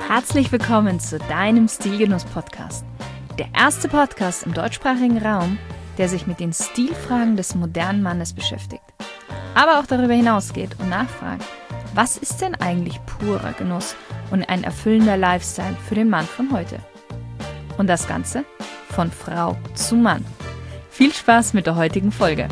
Herzlich willkommen zu deinem Stilgenuss-Podcast. Der erste Podcast im deutschsprachigen Raum, der sich mit den Stilfragen des modernen Mannes beschäftigt. Aber auch darüber hinausgeht und nachfragt, was ist denn eigentlich purer Genuss und ein erfüllender Lifestyle für den Mann von heute? Und das Ganze von Frau zu Mann. Viel Spaß mit der heutigen Folge.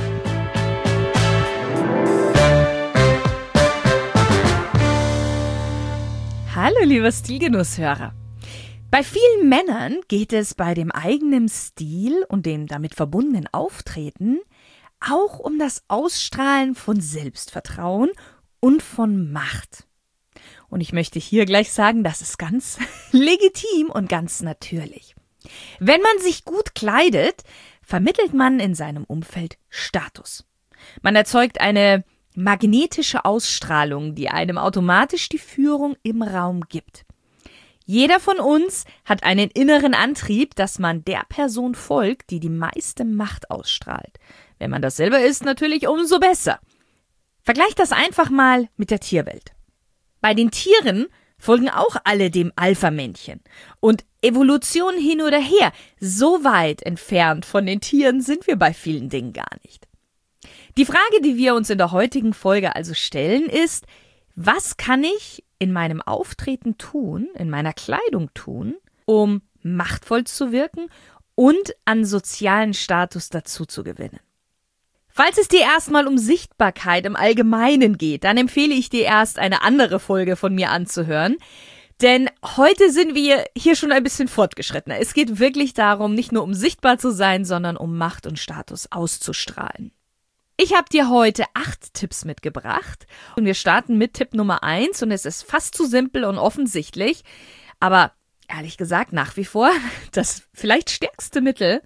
Hallo lieber Stilgenusshörer. Bei vielen Männern geht es bei dem eigenen Stil und dem damit verbundenen Auftreten auch um das Ausstrahlen von Selbstvertrauen und von Macht. Und ich möchte hier gleich sagen, das ist ganz legitim und ganz natürlich. Wenn man sich gut kleidet, vermittelt man in seinem Umfeld Status. Man erzeugt eine magnetische Ausstrahlung, die einem automatisch die Führung im Raum gibt. Jeder von uns hat einen inneren Antrieb, dass man der Person folgt, die die meiste Macht ausstrahlt. Wenn man das selber ist, natürlich umso besser. Vergleicht das einfach mal mit der Tierwelt. Bei den Tieren folgen auch alle dem Alpha-Männchen. Und Evolution hin oder her, so weit entfernt von den Tieren sind wir bei vielen Dingen gar nicht. Die Frage, die wir uns in der heutigen Folge also stellen, ist, was kann ich in meinem Auftreten tun, in meiner Kleidung tun, um machtvoll zu wirken und an sozialen Status dazu zu gewinnen? Falls es dir erstmal um Sichtbarkeit im Allgemeinen geht, dann empfehle ich dir erst eine andere Folge von mir anzuhören, denn heute sind wir hier schon ein bisschen fortgeschrittener. Es geht wirklich darum, nicht nur um sichtbar zu sein, sondern um Macht und Status auszustrahlen. Ich habe dir heute 8 Tipps mitgebracht und wir starten mit Tipp Nummer 1 und es ist fast zu simpel und offensichtlich, aber ehrlich gesagt nach wie vor das vielleicht stärkste Mittel.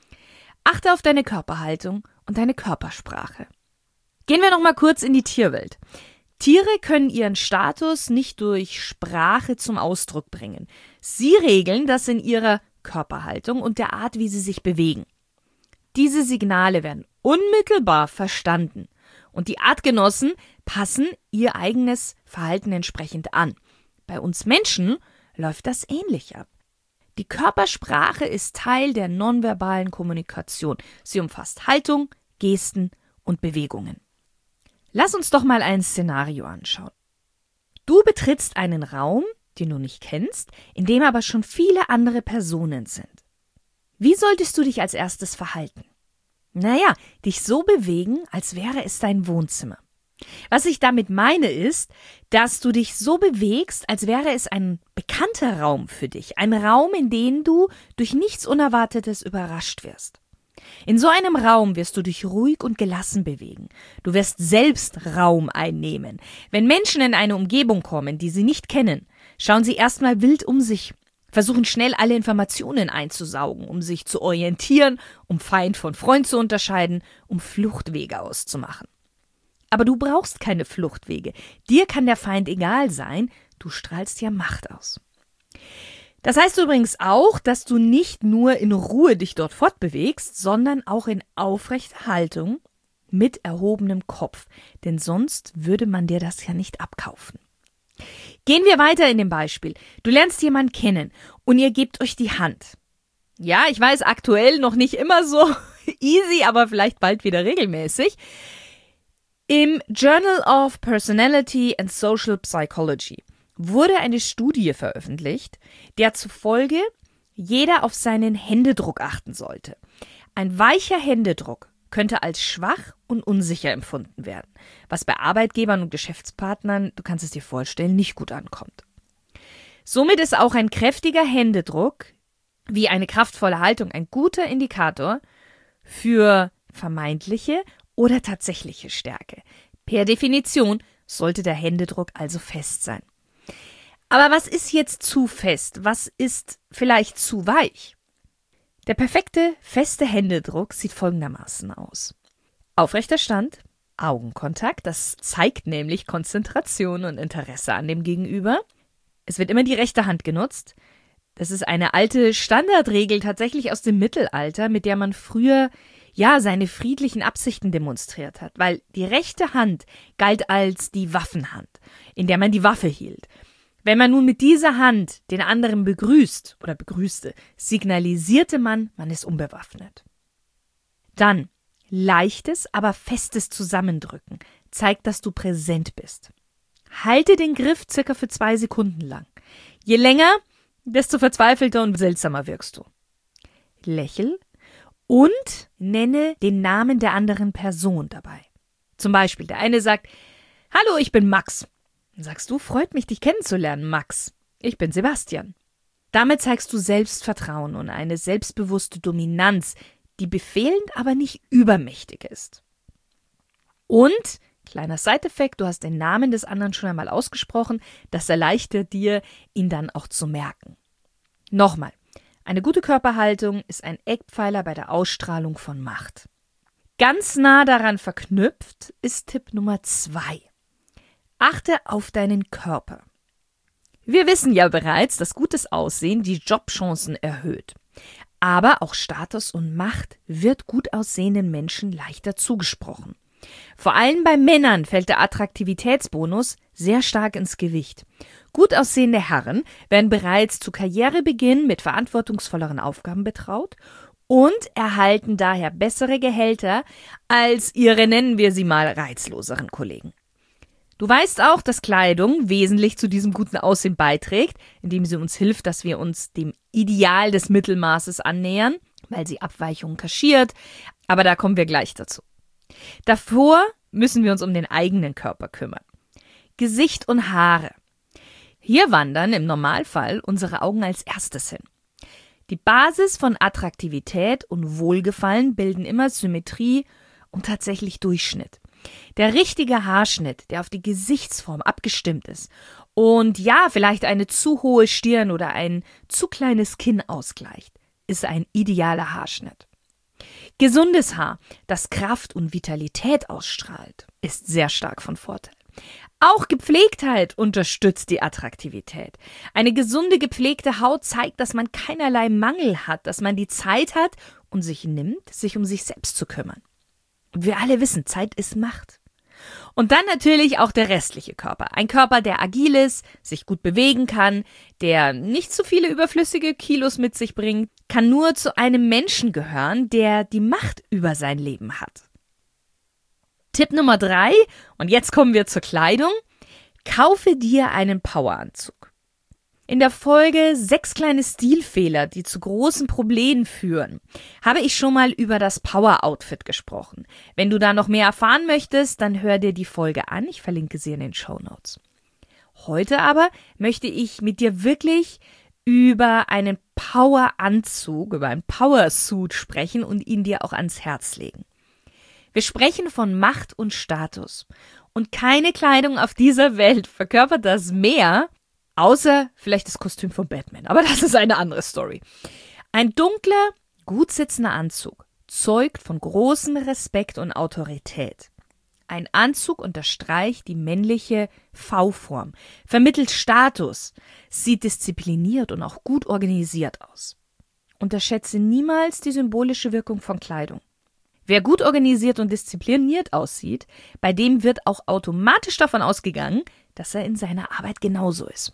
Achte auf deine Körperhaltung und deine Körpersprache. Gehen wir nochmal kurz in die Tierwelt. Tiere können ihren Status nicht durch Sprache zum Ausdruck bringen. Sie regeln das in ihrer Körperhaltung und der Art, wie sie sich bewegen. Diese Signale werden unmittelbar verstanden und die Artgenossen passen ihr eigenes Verhalten entsprechend an. Bei uns Menschen läuft das ähnlich ab. Die Körpersprache ist Teil der nonverbalen Kommunikation. Sie umfasst Haltung, Gesten und Bewegungen. Lass uns doch mal ein Szenario anschauen. Du betrittst einen Raum, den du nicht kennst, in dem aber schon viele andere Personen sind. Wie solltest du dich als erstes verhalten? Naja, dich so bewegen, als wäre es dein Wohnzimmer. Was ich damit meine ist, dass du dich so bewegst, als wäre es ein bekannter Raum für dich. Ein Raum, in dem du durch nichts Unerwartetes überrascht wirst. In so einem Raum wirst du dich ruhig und gelassen bewegen. Du wirst selbst Raum einnehmen. Wenn Menschen in eine Umgebung kommen, die sie nicht kennen, schauen sie erstmal wild um sich. Versuchen schnell alle Informationen einzusaugen, um sich zu orientieren, um Feind von Freund zu unterscheiden, um Fluchtwege auszumachen. Aber du brauchst keine Fluchtwege. Dir kann der Feind egal sein, du strahlst ja Macht aus. Das heißt übrigens auch, dass du nicht nur in Ruhe dich dort fortbewegst, sondern auch in aufrechter Haltung mit erhobenem Kopf, denn sonst würde man dir das ja nicht abkaufen. Gehen wir weiter in dem Beispiel. Du lernst jemanden kennen und ihr gebt euch die Hand. Ja, ich weiß, aktuell noch nicht immer so easy, aber vielleicht bald wieder regelmäßig. Im Journal of Personality and Social Psychology wurde eine Studie veröffentlicht, der zufolge jeder auf seinen Händedruck achten sollte. Ein weicher Händedruck könnte als schwach und unsicher empfunden werden, was bei Arbeitgebern und Geschäftspartnern, du kannst es dir vorstellen, nicht gut ankommt. Somit ist auch ein kräftiger Händedruck wie eine kraftvolle Haltung ein guter Indikator für vermeintliche oder tatsächliche Stärke. Per Definition sollte der Händedruck also fest sein. Aber was ist jetzt zu fest? Was ist vielleicht zu weich? Der perfekte, feste Händedruck sieht folgendermaßen aus. Aufrechter Stand, Augenkontakt, das zeigt nämlich Konzentration und Interesse an dem Gegenüber. Es wird immer die rechte Hand genutzt. Das ist eine alte Standardregel tatsächlich aus dem Mittelalter, mit der man früher seine friedlichen Absichten demonstriert hat, weil die rechte Hand galt als die Waffenhand, in der man die Waffe hielt. Wenn man nun mit dieser Hand den anderen begrüßt oder begrüßte, signalisierte man ist unbewaffnet. Dann leichtes, aber festes Zusammendrücken zeigt, dass du präsent bist. Halte den Griff circa für 2 Sekunden lang. Je länger, desto verzweifelter und seltsamer wirkst du. Lächel und nenne den Namen der anderen Person dabei. Zum Beispiel, der eine sagt, hallo, ich bin Max. Dann sagst du, freut mich, dich kennenzulernen, Max. Ich bin Sebastian. Damit zeigst du Selbstvertrauen und eine selbstbewusste Dominanz, die befehlend, aber nicht übermächtig ist. Und, kleiner Side-Effekt, du hast den Namen des anderen schon einmal ausgesprochen, das erleichtert dir, ihn dann auch zu merken. Nochmal, eine gute Körperhaltung ist ein Eckpfeiler bei der Ausstrahlung von Macht. Ganz nah daran verknüpft ist Tipp Nummer 2. Achte auf deinen Körper. Wir wissen ja bereits, dass gutes Aussehen die Jobchancen erhöht. Aber auch Status und Macht wird gut aussehenden Menschen leichter zugesprochen. Vor allem bei Männern fällt der Attraktivitätsbonus sehr stark ins Gewicht. Gut aussehende Herren werden bereits zu Karrierebeginn mit verantwortungsvolleren Aufgaben betraut und erhalten daher bessere Gehälter als ihre, nennen wir sie mal, reizloseren Kollegen. Du weißt auch, dass Kleidung wesentlich zu diesem guten Aussehen beiträgt, indem sie uns hilft, dass wir uns dem Ideal des Mittelmaßes annähern, weil sie Abweichungen kaschiert, aber da kommen wir gleich dazu. Davor müssen wir uns um den eigenen Körper kümmern. Gesicht und Haare. Hier wandern im Normalfall unsere Augen als erstes hin. Die Basis von Attraktivität und Wohlgefallen bilden immer Symmetrie und tatsächlich Durchschnitt. Der richtige Haarschnitt, der auf die Gesichtsform abgestimmt ist und ja, vielleicht eine zu hohe Stirn oder ein zu kleines Kinn ausgleicht, ist ein idealer Haarschnitt. Gesundes Haar, das Kraft und Vitalität ausstrahlt, ist sehr stark von Vorteil. Auch Gepflegtheit unterstützt die Attraktivität. Eine gesunde, gepflegte Haut zeigt, dass man keinerlei Mangel hat, dass man die Zeit hat und sich nimmt, sich um sich selbst zu kümmern. Und wir alle wissen, Zeit ist Macht. Und dann natürlich auch der restliche Körper. Ein Körper, der agil ist, sich gut bewegen kann, der nicht zu viele überflüssige Kilos mit sich bringt, kann nur zu einem Menschen gehören, der die Macht über sein Leben hat. Tipp Nummer 3, und jetzt kommen wir zur Kleidung. Kaufe dir einen Poweranzug. In der Folge 6 kleine Stilfehler, die zu großen Problemen führen, habe ich schon mal über das Power-Outfit gesprochen. Wenn du da noch mehr erfahren möchtest, dann hör dir die Folge an. Ich verlinke sie in den Shownotes. Heute aber möchte ich mit dir wirklich über einen Power-Anzug, über einen Power-Suit sprechen und ihn dir auch ans Herz legen. Wir sprechen von Macht und Status. Und keine Kleidung auf dieser Welt verkörpert das mehr, außer vielleicht das Kostüm von Batman. Aber das ist eine andere Story. Ein dunkler, gut sitzender Anzug zeugt von großem Respekt und Autorität. Ein Anzug unterstreicht die männliche V-Form, vermittelt Status, sieht diszipliniert und auch gut organisiert aus. Unterschätze niemals die symbolische Wirkung von Kleidung. Wer gut organisiert und diszipliniert aussieht, bei dem wird auch automatisch davon ausgegangen, dass er in seiner Arbeit genauso ist.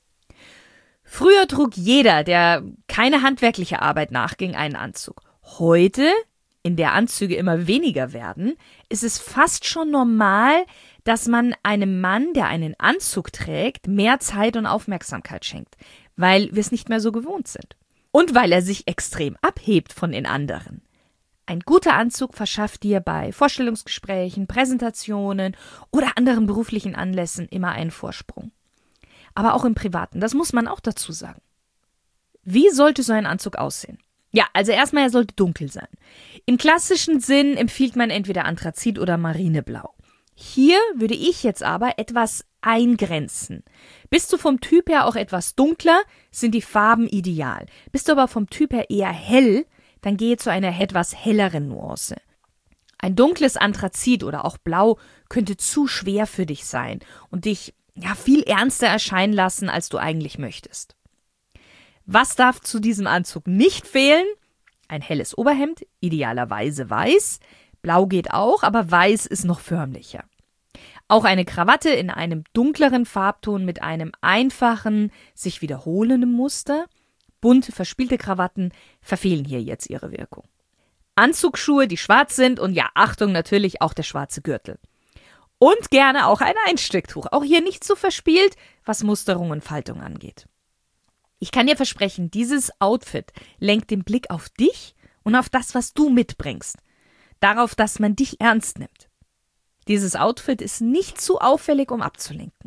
Früher trug jeder, der keine handwerkliche Arbeit nachging, einen Anzug. Heute, in der Anzüge immer weniger werden, ist es fast schon normal, dass man einem Mann, der einen Anzug trägt, mehr Zeit und Aufmerksamkeit schenkt, weil wir es nicht mehr so gewohnt sind. Und weil er sich extrem abhebt von den anderen. Ein guter Anzug verschafft dir bei Vorstellungsgesprächen, Präsentationen oder anderen beruflichen Anlässen immer einen Vorsprung. Aber auch im Privaten, das muss man auch dazu sagen. Wie sollte so ein Anzug aussehen? Ja, also erstmal, er sollte dunkel sein. Im klassischen Sinn empfiehlt man entweder Anthrazit oder Marineblau. Hier würde ich jetzt aber etwas eingrenzen. Bist du vom Typ her auch etwas dunkler, sind die Farben ideal. Bist du aber vom Typ her eher hell, dann gehe zu einer etwas helleren Nuance. Ein dunkles Anthrazit oder auch Blau könnte zu schwer für dich sein und dich viel ernster erscheinen lassen, als du eigentlich möchtest. Was darf zu diesem Anzug nicht fehlen? Ein helles Oberhemd, idealerweise weiß. Blau geht auch, aber weiß ist noch förmlicher. Auch eine Krawatte in einem dunkleren Farbton mit einem einfachen, sich wiederholenden Muster. Bunte, verspielte Krawatten verfehlen hier jetzt ihre Wirkung. Anzugsschuhe, die schwarz sind und ja, Achtung, natürlich auch der schwarze Gürtel. Und gerne auch ein Einstecktuch. Auch hier nicht so verspielt, was Musterung und Faltung angeht. Ich kann dir versprechen, dieses Outfit lenkt den Blick auf dich und auf das, was du mitbringst. Darauf, dass man dich ernst nimmt. Dieses Outfit ist nicht zu auffällig, um abzulenken.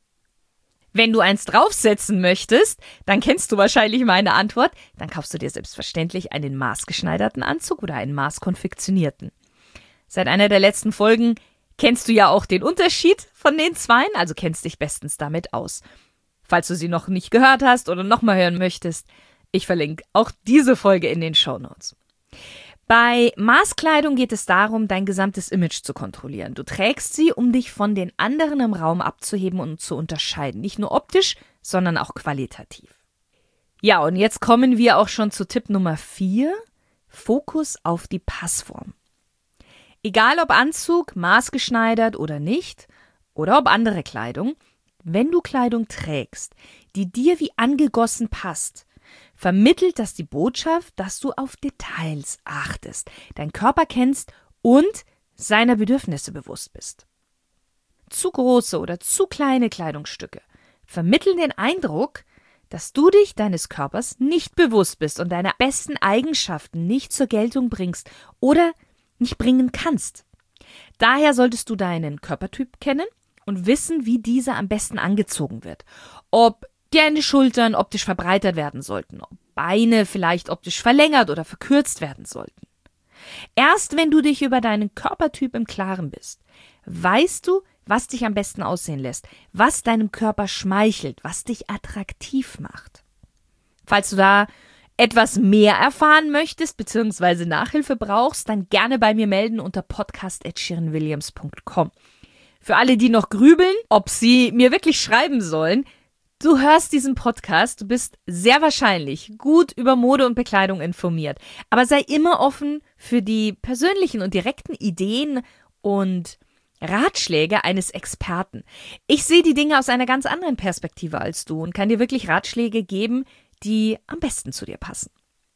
Wenn du eins draufsetzen möchtest, dann kennst du wahrscheinlich meine Antwort. Dann kaufst du dir selbstverständlich einen maßgeschneiderten Anzug oder einen maßkonfektionierten. Seit einer der letzten Folgen kennst du ja auch den Unterschied von den zweien, also kennst dich bestens damit aus. Falls du sie noch nicht gehört hast oder nochmal hören möchtest, ich verlinke auch diese Folge in den Shownotes. Bei Maßkleidung geht es darum, dein gesamtes Image zu kontrollieren. Du trägst sie, um dich von den anderen im Raum abzuheben und zu unterscheiden. Nicht nur optisch, sondern auch qualitativ. Ja, und jetzt kommen wir auch schon zu Tipp Nummer 4. Fokus auf die Passform. Egal ob Anzug, maßgeschneidert oder nicht, oder ob andere Kleidung, wenn du Kleidung trägst, die dir wie angegossen passt, vermittelt das die Botschaft, dass du auf Details achtest, deinen Körper kennst und seiner Bedürfnisse bewusst bist. Zu große oder zu kleine Kleidungsstücke vermitteln den Eindruck, dass du dich deines Körpers nicht bewusst bist und deine besten Eigenschaften nicht zur Geltung bringst oder nicht bringen kannst. Daher solltest du deinen Körpertyp kennen und wissen, wie dieser am besten angezogen wird. Ob deine Schultern optisch verbreitert werden sollten, ob Beine vielleicht optisch verlängert oder verkürzt werden sollten. Erst wenn du dich über deinen Körpertyp im Klaren bist, weißt du, was dich am besten aussehen lässt, was deinem Körper schmeichelt, was dich attraktiv macht. Falls du da etwas mehr erfahren möchtest bzw. Nachhilfe brauchst, dann gerne bei mir melden unter podcast@shirinwilliams.com. Für alle, die noch grübeln, ob sie mir wirklich schreiben sollen, du hörst diesen Podcast, du bist sehr wahrscheinlich gut über Mode und Bekleidung informiert, aber sei immer offen für die persönlichen und direkten Ideen und Ratschläge eines Experten. Ich sehe die Dinge aus einer ganz anderen Perspektive als du und kann dir wirklich Ratschläge geben, die am besten zu dir passen.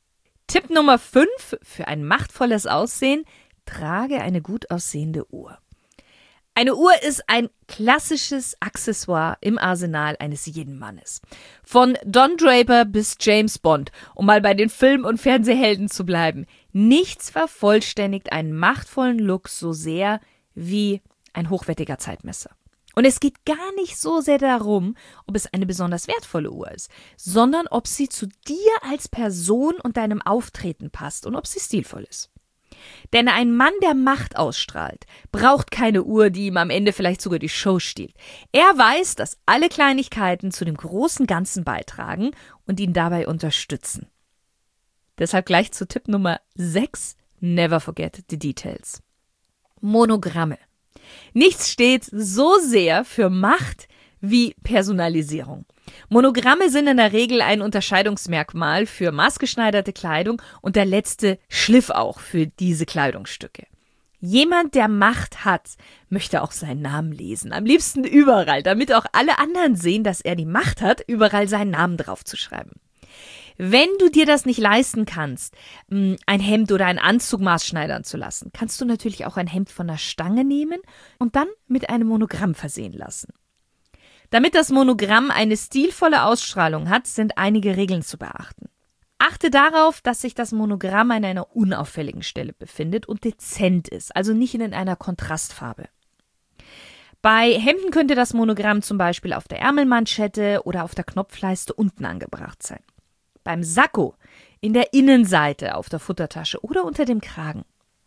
Tipp Nummer 5 für ein machtvolles Aussehen: Trage eine gut aussehende Uhr. Eine Uhr ist ein klassisches Accessoire im Arsenal eines jeden Mannes. Von Don Draper bis James Bond, um mal bei den Film- und Fernsehhelden zu bleiben. Nichts vervollständigt einen machtvollen Look so sehr wie ein hochwertiger Zeitmesser. Und es geht gar nicht so sehr darum, ob es eine besonders wertvolle Uhr ist, sondern ob sie zu dir als Person und deinem Auftreten passt und ob sie stilvoll ist. Denn ein Mann, der Macht ausstrahlt, braucht keine Uhr, die ihm am Ende vielleicht sogar die Show stiehlt. Er weiß, dass alle Kleinigkeiten zu dem großen Ganzen beitragen und ihn dabei unterstützen. Deshalb gleich zu Tipp Nummer 6, never forget the details. Monogramme. Nichts steht so sehr für Macht wie Personalisierung. Monogramme sind in der Regel ein Unterscheidungsmerkmal für maßgeschneiderte Kleidung und der letzte Schliff auch für diese Kleidungsstücke. Jemand, der Macht hat, möchte auch seinen Namen lesen. Am liebsten überall, damit auch alle anderen sehen, dass er die Macht hat, überall seinen Namen draufzuschreiben. Wenn du dir das nicht leisten kannst, ein Hemd oder einen Anzug maßschneidern zu lassen, kannst du natürlich auch ein Hemd von der Stange nehmen und dann mit einem Monogramm versehen lassen. Damit das Monogramm eine stilvolle Ausstrahlung hat, sind einige Regeln zu beachten. Achte darauf, dass sich das Monogramm an einer unauffälligen Stelle befindet und dezent ist, also nicht in einer Kontrastfarbe. Bei Hemden könnte das Monogramm zum Beispiel auf der Ärmelmanschette oder auf der Knopfleiste unten angebracht sein. Beim Sakko in der Innenseite auf der Futtertasche oder unter dem Kragen.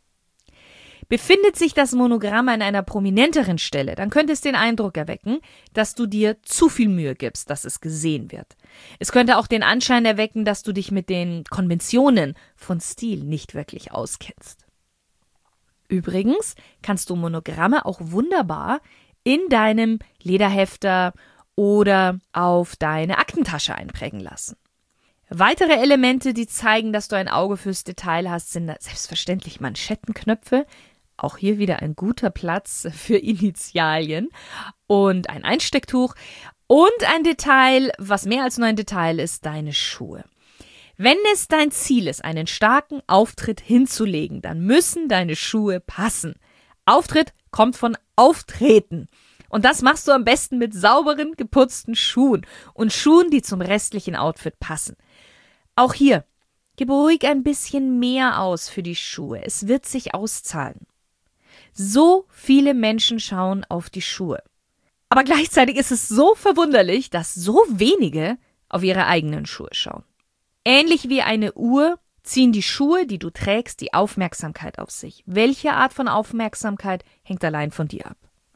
Befindet sich das Monogramm an einer prominenteren Stelle, dann könnte es den Eindruck erwecken, dass du dir zu viel Mühe gibst, dass es gesehen wird. Es könnte auch den Anschein erwecken, dass du dich mit den Konventionen von Stil nicht wirklich auskennst. Übrigens kannst du Monogramme auch wunderbar in deinem Lederhefter oder auf deine Aktentasche einprägen lassen. Weitere Elemente, die zeigen, dass du ein Auge fürs Detail hast, sind selbstverständlich Manschettenknöpfe. auch hier wieder ein guter Platz für Initialien und ein Einstecktuch und ein Detail, was mehr als nur ein Detail ist, deine Schuhe. Wenn es dein Ziel ist, einen starken Auftritt hinzulegen, dann müssen deine Schuhe passen. Auftritt kommt von Auftreten. Und das machst du am besten mit sauberen, geputzten Schuhen und Schuhen, die zum restlichen Outfit passen. Auch hier, gib ruhig ein bisschen mehr aus für die Schuhe. Es wird sich auszahlen. So viele Menschen schauen auf die Schuhe. Aber gleichzeitig ist es so verwunderlich, dass so wenige auf ihre eigenen Schuhe schauen. Ähnlich wie eine Uhr ziehen die Schuhe, die du trägst, die Aufmerksamkeit auf sich. Welche Art von Aufmerksamkeit hängt allein von dir ab?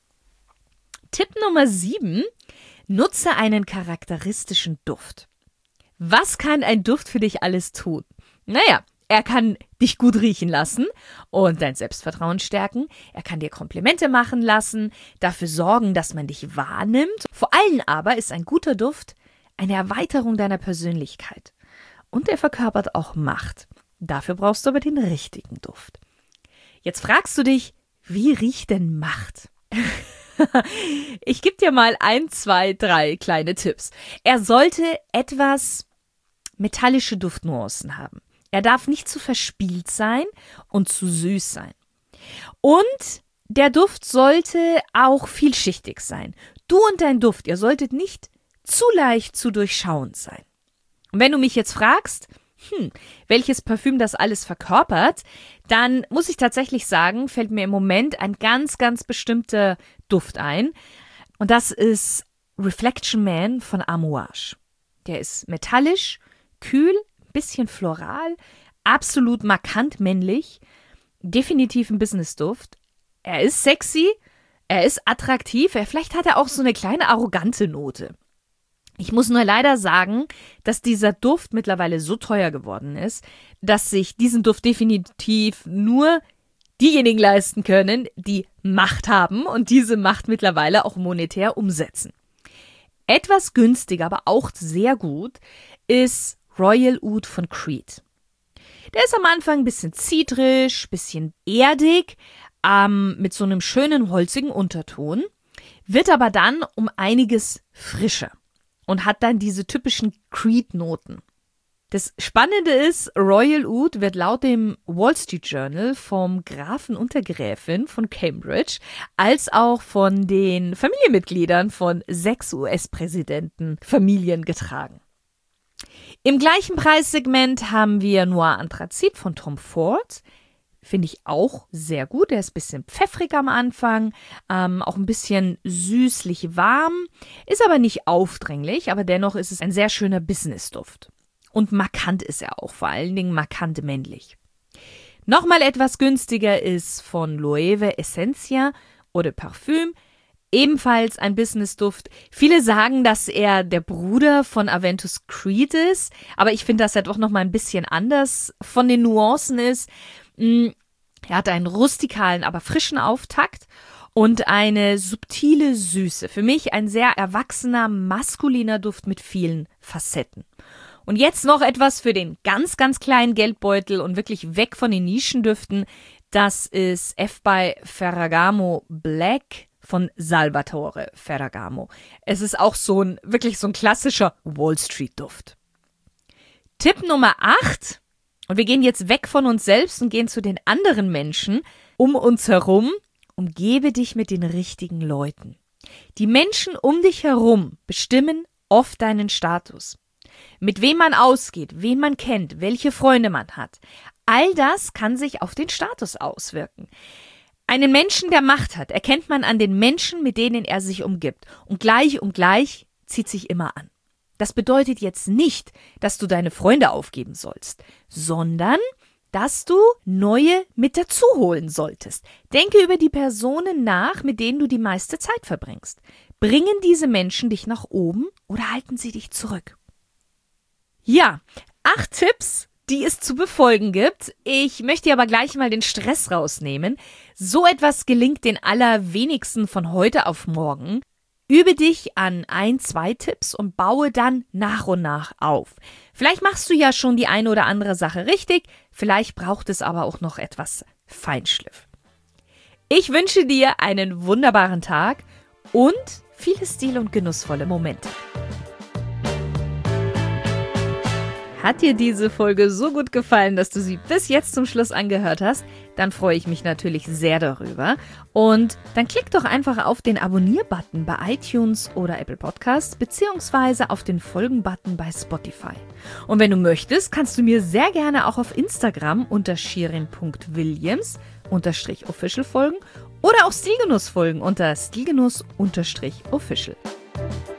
Tipp Nummer 7. Nutze einen charakteristischen Duft. Was kann ein Duft für dich alles tun? Naja, er kann dich gut riechen lassen und dein Selbstvertrauen stärken. Er kann dir Komplimente machen lassen, dafür sorgen, dass man dich wahrnimmt. Vor allem aber ist ein guter Duft eine Erweiterung deiner Persönlichkeit. Und er verkörpert auch Macht. Dafür brauchst du aber den richtigen Duft. Jetzt fragst du dich, wie riecht denn Macht? Ich gebe dir mal 1, 2, 3 kleine Tipps. Er sollte etwas metallische Duftnuancen haben. Er darf nicht zu verspielt sein und zu süß sein. Und der Duft sollte auch vielschichtig sein. Du und dein Duft, ihr solltet nicht zu leicht zu durchschauen sein. Und wenn du mich jetzt fragst, welches Parfüm das alles verkörpert, dann muss ich tatsächlich sagen, fällt mir im Moment ein ganz, ganz bestimmter Duft ein. Und das ist Reflection Man von Amouage. Der ist metallisch, kühl, ein bisschen floral, absolut markant männlich, definitiv ein Business-Duft. Er ist sexy, er ist attraktiv, vielleicht hat er auch so eine kleine arrogante Note. Ich muss nur leider sagen, dass dieser Duft mittlerweile so teuer geworden ist, dass sich diesen Duft definitiv nur diejenigen leisten können, die Macht haben und diese Macht mittlerweile auch monetär umsetzen. Etwas günstiger, aber auch sehr gut, ist Royal Oud von Creed. Der ist am Anfang ein bisschen zitrisch, bisschen erdig, mit so einem schönen holzigen Unterton, wird aber dann um einiges frischer. Und hat dann diese typischen Creed-Noten. Das Spannende ist, Royal Oud wird laut dem Wall Street Journal vom Grafen und der Gräfin von Cambridge als auch von den Familienmitgliedern von 6 US-Präsidenten Familien getragen. Im gleichen Preissegment haben wir Noir Anthrazit von Tom Ford. Finde ich auch sehr gut. Der ist ein bisschen pfeffrig am Anfang, auch ein bisschen süßlich warm, ist aber nicht aufdringlich, aber dennoch ist es ein sehr schöner Business-Duft. Und markant ist er auch, vor allen Dingen markant männlich. Nochmal etwas günstiger ist von Loewe Essentia Eau de Parfum, ebenfalls ein Business-Duft. Viele sagen, dass er der Bruder von Aventus Creed ist, aber ich finde, dass er doch nochmal ein bisschen anders von den Nuancen ist. Er hat einen rustikalen, aber frischen Auftakt und eine subtile Süße. Für mich ein sehr erwachsener, maskuliner Duft mit vielen Facetten. Und jetzt noch etwas für den ganz, ganz kleinen Geldbeutel und wirklich weg von den Nischendüften. Das ist F by Ferragamo Black von Salvatore Ferragamo. Es ist auch wirklich so ein klassischer Wall Street Duft. Tipp Nummer 8. Und wir gehen jetzt weg von uns selbst und gehen zu den anderen Menschen um uns herum. Umgebe dich mit den richtigen Leuten. Die Menschen um dich herum bestimmen oft deinen Status. Mit wem man ausgeht, wen man kennt, welche Freunde man hat. All das kann sich auf den Status auswirken. Einen Menschen, der Macht hat, erkennt man an den Menschen, mit denen er sich umgibt. Und gleich zieht sich immer an. Das bedeutet jetzt nicht, dass du deine Freunde aufgeben sollst, sondern dass du neue mit dazu holen solltest. Denke über die Personen nach, mit denen du die meiste Zeit verbringst. Bringen diese Menschen dich nach oben oder halten sie dich zurück? Ja, 8 Tipps, die es zu befolgen gibt. Ich möchte aber gleich mal den Stress rausnehmen. So etwas gelingt den allerwenigsten von heute auf morgen. Übe dich an 1, 2 Tipps und baue dann nach und nach auf. Vielleicht machst du ja schon die eine oder andere Sache richtig, vielleicht braucht es aber auch noch etwas Feinschliff. Ich wünsche dir einen wunderbaren Tag und viele stil- und genussvolle Momente. Hat dir diese Folge so gut gefallen, dass du sie bis jetzt zum Schluss angehört hast? Dann freue ich mich natürlich sehr darüber. Und dann klick doch einfach auf den Abonnier-Button bei iTunes oder Apple Podcasts beziehungsweise auf den Folgen-Button bei Spotify. Und wenn du möchtest, kannst du mir sehr gerne auch auf Instagram unter shirin.williams_official folgen oder auch Stilgenuss folgen unter stilgenuss_official.